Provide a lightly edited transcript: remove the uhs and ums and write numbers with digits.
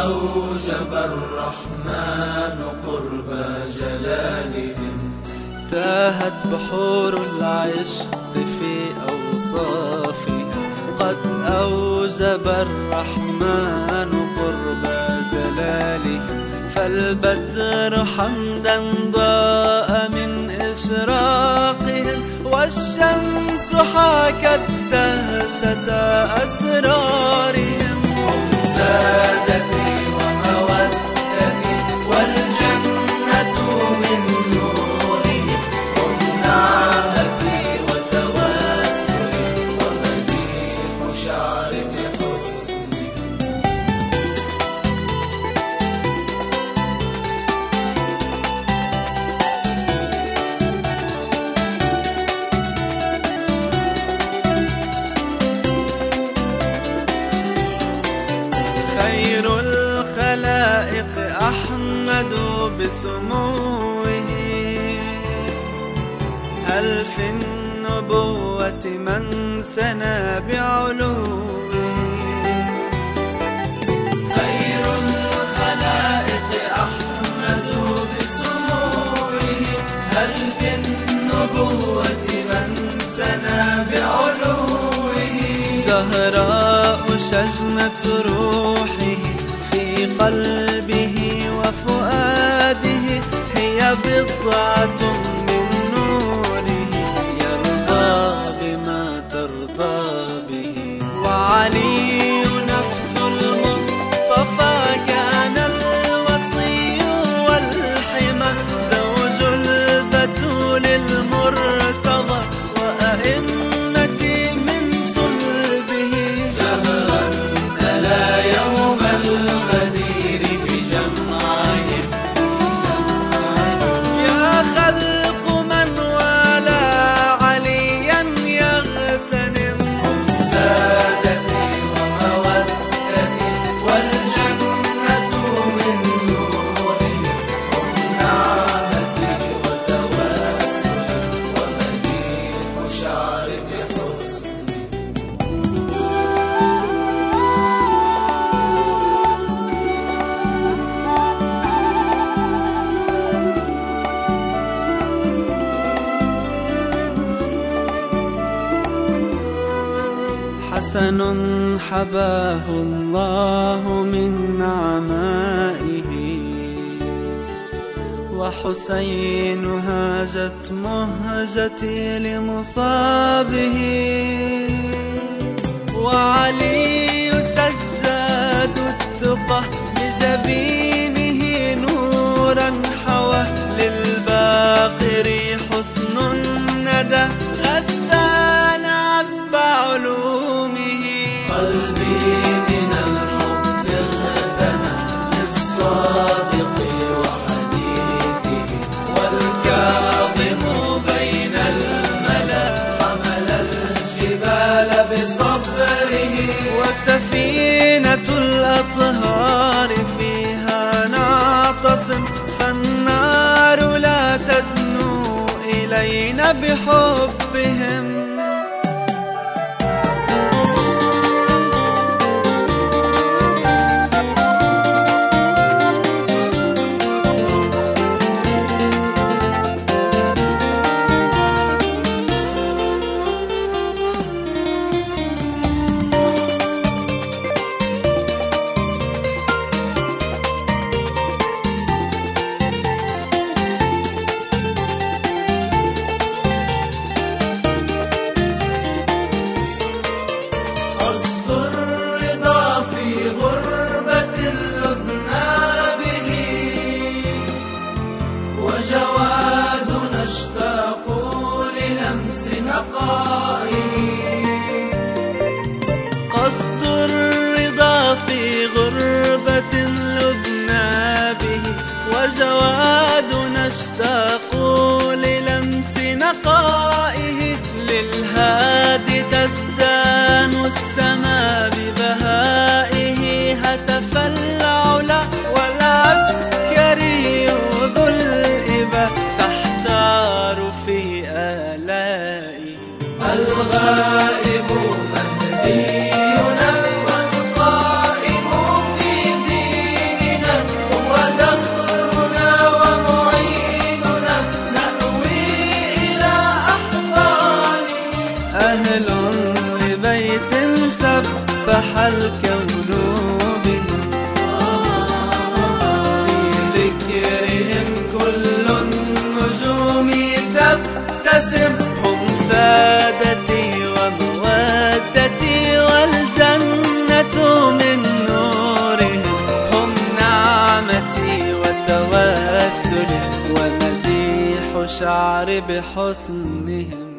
أوجب الرحمن قرب جلالهم. تاهت بحور العشق في أوصافها، قد أوجب الرحمن قرب جلالهم. فالبدر حمدا ضاء من إشراقهم، والشمس حاكت دهشة أسرارهم. هم سادتي ومودتي والجنة من نورهم، هم نعمتي وتوسلي ومديح شعر بحسنهم. خير الخلائق أحمد بسموه، هل في النبوة من سنى بعلوه. خير الخلائق أحمد بسموه، هل في النبوة من سنى بعلوه. زهراء شجنة روحه في قلبه وفؤاده، هي بضعة من نوره يرضى بما ترضى به. وعلي نفس المصطفى كان الوصي والحمى، زوج البتول المرتضى وأئمتي من صلبه. جهرا تلا يوم الغدير بجمعهم، يا خلق من والى عليا يغتنم. هم سادتي ومودتي والجنة من نورهم، هم نعمتي وتوسلي ومديح شعر بحسنهم. حسن حباه الله من نعمائه، وحسين هاجت مهجتي لمصابه. وعلي سجاد التقى بجبينه نورا حوى، للباقر حسن الندى غدان عذب علومه. قلبي من الحب اغتنى للصادق وحديثه، والكاظم بين الملا حمل الجبال بصبره. وسفينة الأطهار فيها نعتصم، فالنار لا تدنو إلينا بحبهم. وابتسم. هم سادتي ومودتي والجنة من نورهم، هم نعمتي وتوسلي ومديح شعري بحسنهم.